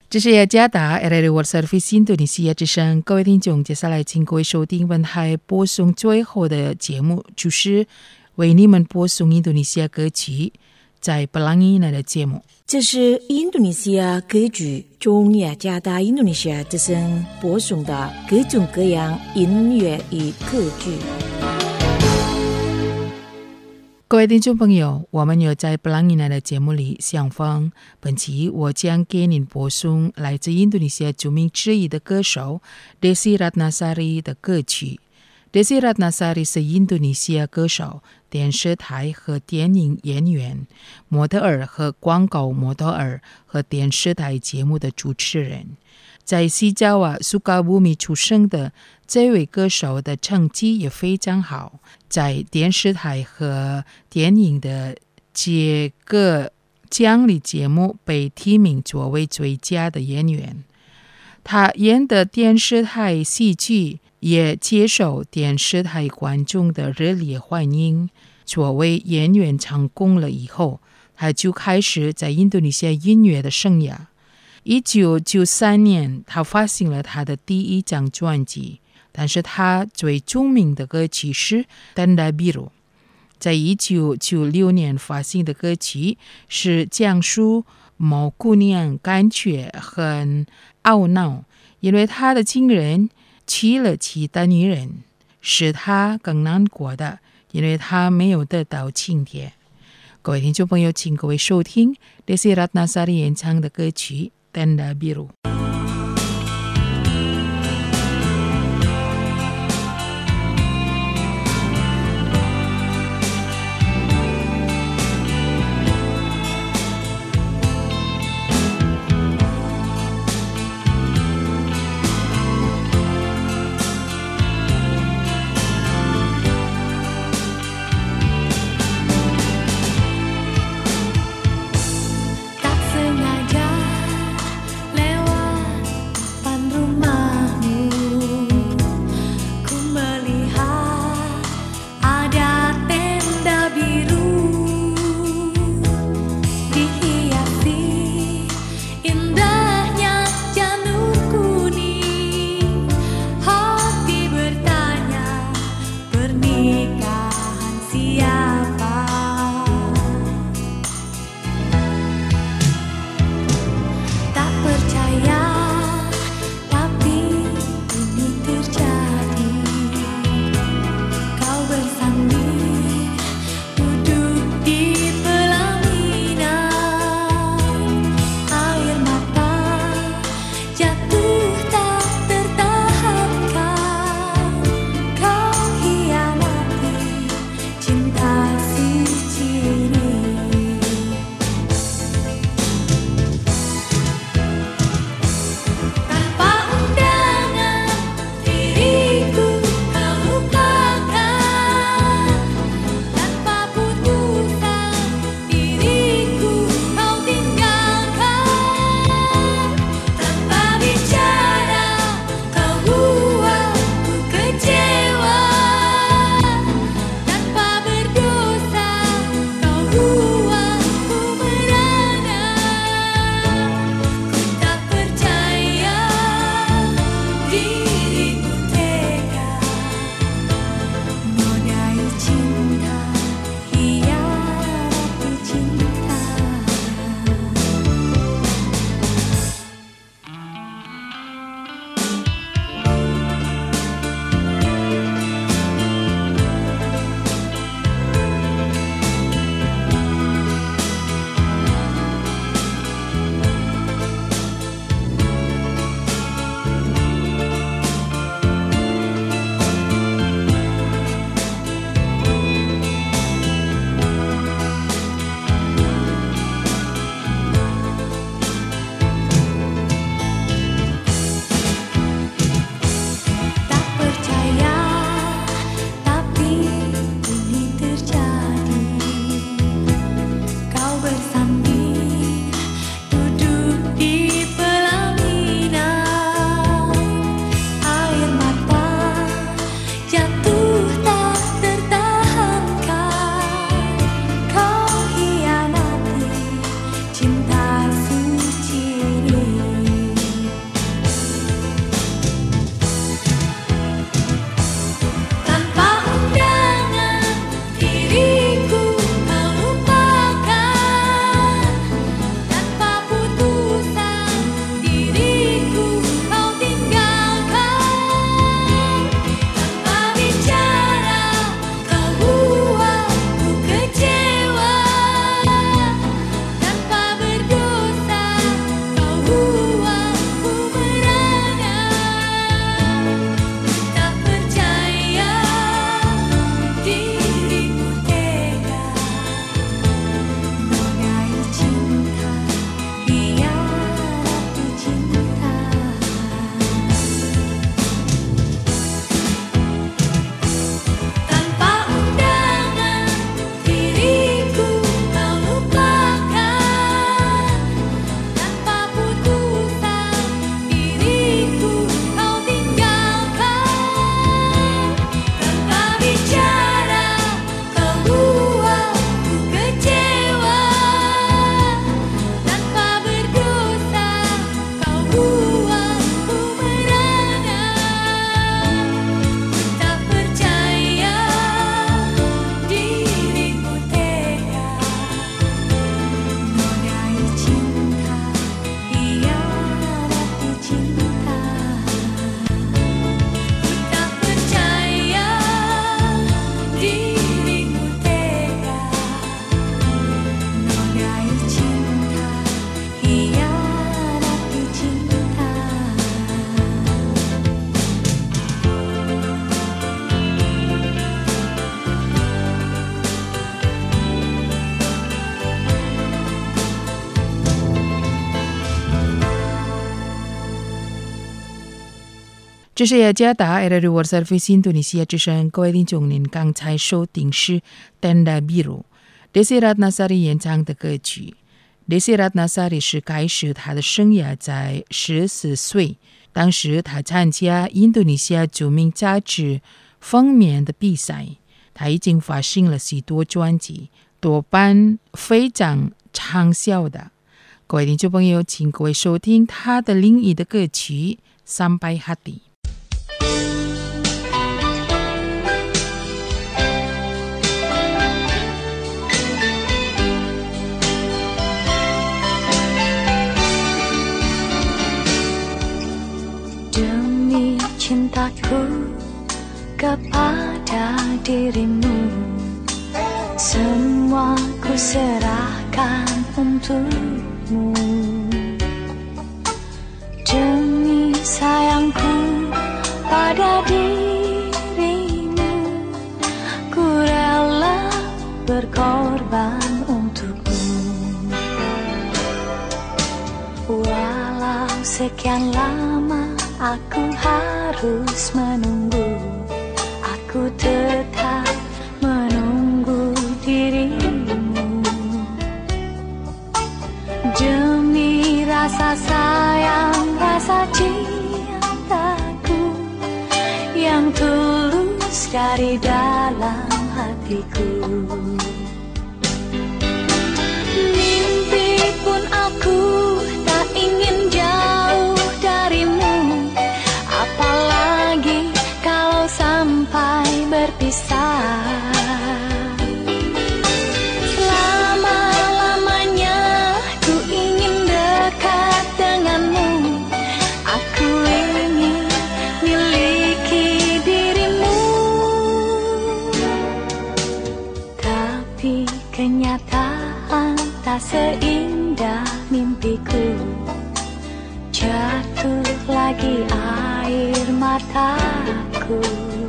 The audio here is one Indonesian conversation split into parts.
这是雅加达 Radio World Service 印度尼西亚之声，各位听众，接下来请各位收听本台播送最后的节目，就是为你们播送印度尼西亚歌曲在布朗伊内的节目。 这是印度尼西亚歌曲中雅加达印度尼西亚之声播送的各种各样音乐与歌曲。 各位听众朋友，我们有在布朗伊内的节目里相逢。本期我将给您播送来自印度尼西亚著名之一的歌手 Desi Ratnasari 的歌曲。Desi Ratnasari 是印度尼西亚歌手、电视台和电影演员、模特儿和广告模特儿和电视台节目的主持人。在西爪哇苏卡布米出生的这位歌手的成绩也非常好，在电视台和电影的几个奖励节目被提名作为最佳的演员。他演的电视台戏剧也接受电视台观众的热烈欢迎。作为演员成功了以后，他就开始在印度尼西亚音乐的生涯。1993年，他发行了他的第一张专辑，但是他最著名的歌曲是《Tanda Biru》。在1996年发行的歌曲是讲述某姑娘感觉很懊恼，因为她的情人娶了其他女人，使她更难过的，因为她没有得到情帖。各位听众朋友，请各位收听 Desi Ratnasari 演唱的歌曲Tanda Biru。 Tak sengaja lewat 这是雅加达 RRI World Service Indonesia 之声，各位听众，您刚才收听是 Tenda Biru Desi Ratnasari 演唱的歌曲。Desi Ratnasari 是开始他的生涯在14岁，当时他参加印度尼西亚著名杂志封面的比赛，他已经发行了许多专辑，多半非常畅销的。各位听众朋友，请各位收听他的另一的歌曲 Sampai Hati。Demi cintaku kepada dirimu, semua ku serahkan untukmu. Demi sayangku pada dirimu, ku rela berkorban untukmu. Walau sekian lama aku harus menunggu, aku tetap menunggu dirimu. Demi rasa sayang, rasa cintaku yang tulus dari dalam hatiku. Mimpi pun aku tak ingin jauh darimu, apalagi kalau sampai berpisah. Selama-lamanya ku ingin dekat denganmu, aku ingin miliki dirimu. Tapi kenyataan tak seindah mimpiku, jatuh lagi air mataku,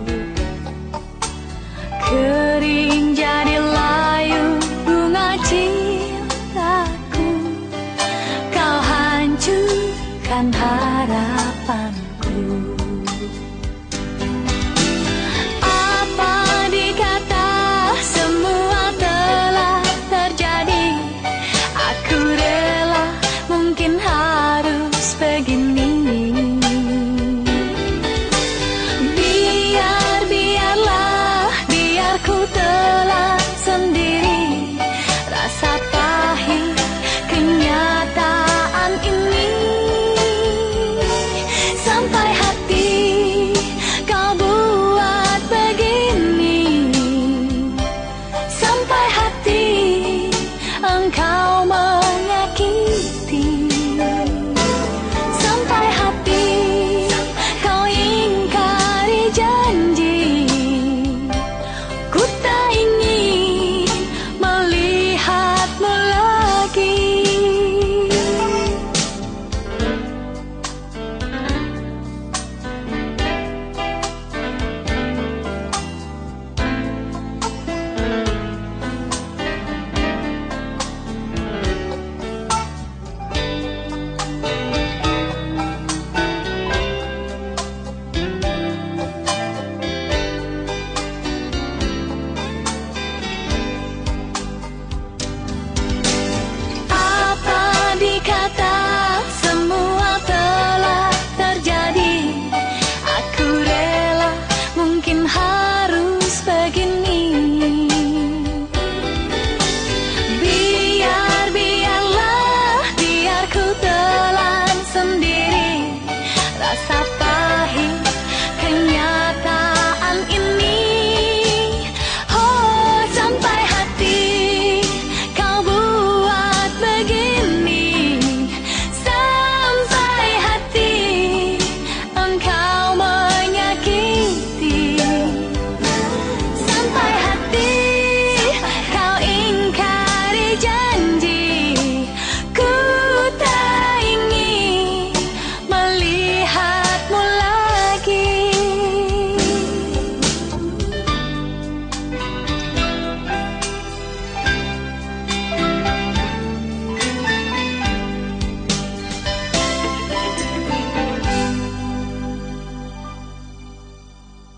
kering jadi layu bunga cintaku, kau hancurkan harapanku. Apa dikata semua telah terjadi, aku rela mungkin harus begini. Ku telah sendiri rasa pahit kenyataan ini, sampai hati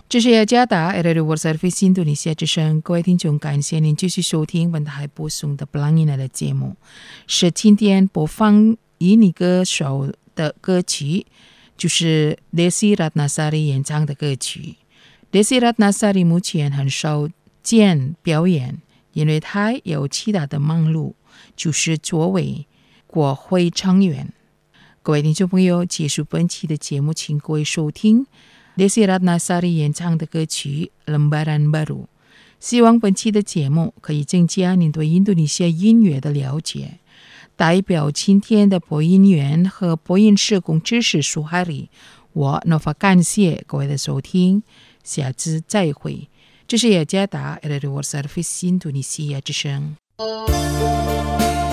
这是雅加达 Radio World Service 印度尼西亚之声，各位听众，感谢您继续收听本台播送的布朗尼奈的节目。是今天播放印尼歌手的歌曲，就是 Desi Ratnasari 演唱的歌曲。Desi Ratnasari 目前很少见表演，因为他有其他的忙碌，就是作为国会成员。各位听众朋友，结束本期的节目，请各位收听Desi Ratnasari 演唱的歌曲 Lembaran Baru。 希望本期的节目可以增加您对印度尼西亚音乐的了解。代表今天的播音员和播音社工知识苏海里，我Nova感谢各位的收听，下次再会。这是雅加达 Radio World Service 印度尼西亚之声。